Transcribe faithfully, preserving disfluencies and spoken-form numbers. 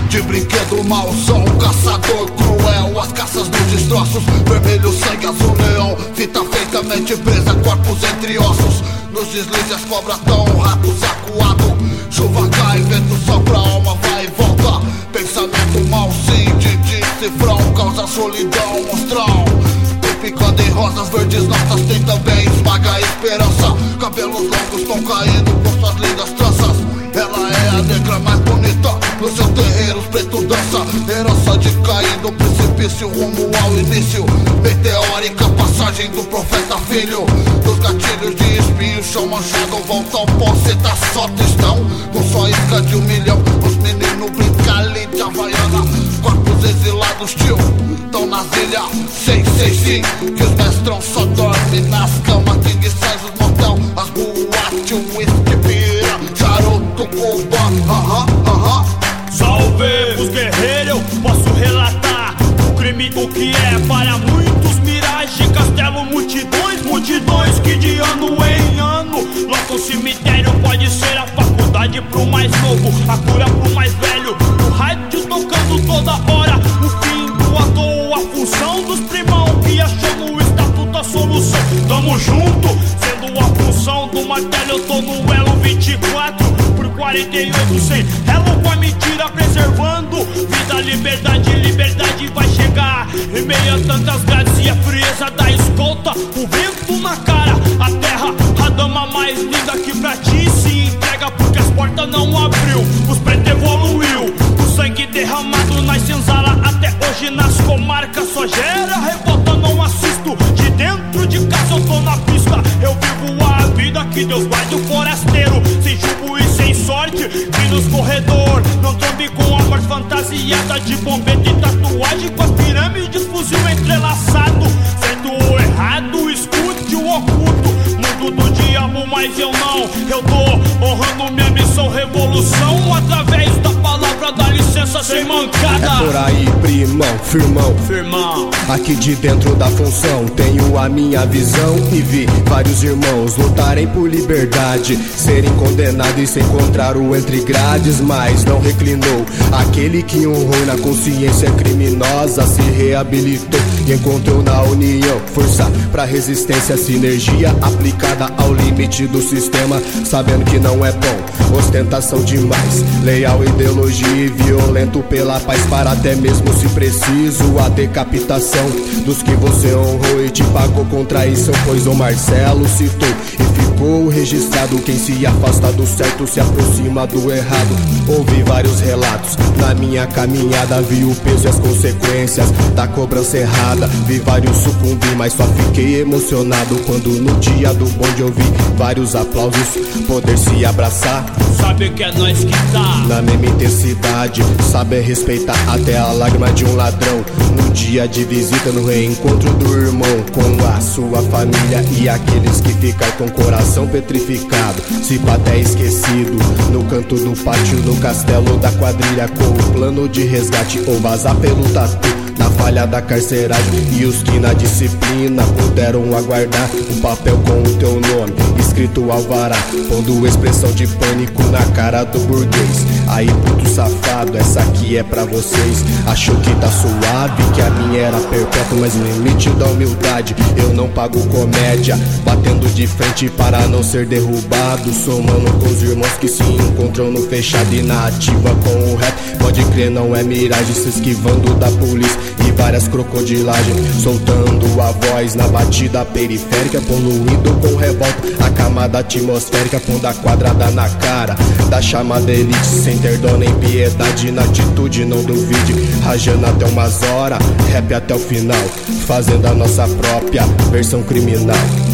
de brinquedo mal, sou um caçador cruel. As caças dos destroços, vermelho, sangue, azul, leão. Fita feita, mente presa, corpos entre ossos. Nos deslizes as cobras tão, ratos acuado. Chuva cai, vento sopra, alma vai e volta. Pensamento mal, sim, de de cifrão. Causa solidão, monstrão. Picando em rosas verdes, notas tem também esmaga a esperança. Cabelos longos estão caindo com suas lindas tranças. Ela é a negra mais bonita, nos seus terreiros preto dança. Herança de cair do precipício rumo ao início. Meteórica passagem do profeta filho. Dos gatilhos de espinho, chão manchado, voltam pó, cê só testão. Com só isca de um milhão, os meninos brincam ali de Havaiana. Corpos exilados, tio, tão nas ilhas, sei, sei sim. Que os mestrão só dormem nas camas, king size, os motel, as boates, o whisky, pira, charuto, cuba, aham, aham. Salve os guerreiros, eu posso relatar o crime, o que é para muitos miragem. Castelo, multidões, multidões que de ano em ano lotam cemitério. Pode ser a faculdade pro mais novo, a cura pro mais velho. O rádio tocando toda hora, o fim do ator, a função dos primão que achamos o estatuto, a solução. Tamo junto, sendo a função do martelo. Eu tô no elo vinte e quatro por quarenta e oito, sem elo com a mentira preservando vida, liberdade, liberdade vai chegar em meio a tantas grades e a frieza da escolta. O vento na cara, a terra, a dama mais linda que pra ti se entrega, porque as portas não abriu, os pretos evoluiu. O sangue derramado nas senzalas até hoje nas comarcas só gera revolta. Não assisto de dentro de casa, eu tô na pista. Eu vivo a vida que Deus guarda o forasteiro, sem jugo e sem sorte, vi nos corredor. Não trombe com a morte fantasiada de bombeta e tatuagem, com as pirâmides, fuzil entrelaçado. Sendo o errado, escute o oculto, mundo do diabo, mas eu não. Eu tô honrando minha missão, revolução, através da palavra, da licença sem mancada. É por aí, primão, firmão, firmão. Aqui de dentro da função tenho a minha visão e vi vários irmãos lutarem por liberdade, serem condenados e se encontrar o entre grades, mas não reclinou. Aquele que honrou na consciência criminosa se reabilitou e encontrou na união força pra resistência, sinergia aplicada ao limite do sistema, sabendo que não é bom ostentação demais, leal, ideologia e violento pela paz, para até mesmo se preciso a decapitação dos que você honrou e te pagou com traição. Pois o Marcelo citou e ficou registrado, quem se afasta do certo se aproxima do errado. Ouvi vários relatos na minha caminhada, vi o peso e as consequências da cobrança errada. Vi vários sucumbir, mas só fiquei emocionado quando no dia do bonde eu vi vários aplausos, poder se abraçar. Sabe que é nós que tá na mesma intensidade, saber respeitar até a lágrima de um ladrão. No dia de visita, no reencontro do irmão com a sua família e aqueles que ficam com o coração petrificado, se pá até esquecido, no canto do pátio, no castelo da quadrilha, com o plano de resgate ou vazar pelo tatu. Na falha da carceragem e os que na disciplina puderam aguardar um papel com o teu nome escrito alvará, pondo expressão de pânico na cara do burguês. Aí puto safado, essa aqui é pra vocês. Achou que tá suave, que a minha era perpétua, mas no limite da humildade eu não pago comédia, batendo de frente para não ser derrubado, somando com os irmãos que se encontram no fechado e na ativa com o rap. Pode crer, não é miragem, se esquivando da polícia e várias crocodilagens, soltando a voz na batida periférica, poluindo com revolta a camada atmosférica, pondo a quadrada na cara da chamada elite, sem ter dó nem piedade na atitude, não duvide, rajando até umas horas, rap até o final, fazendo a nossa própria versão criminal.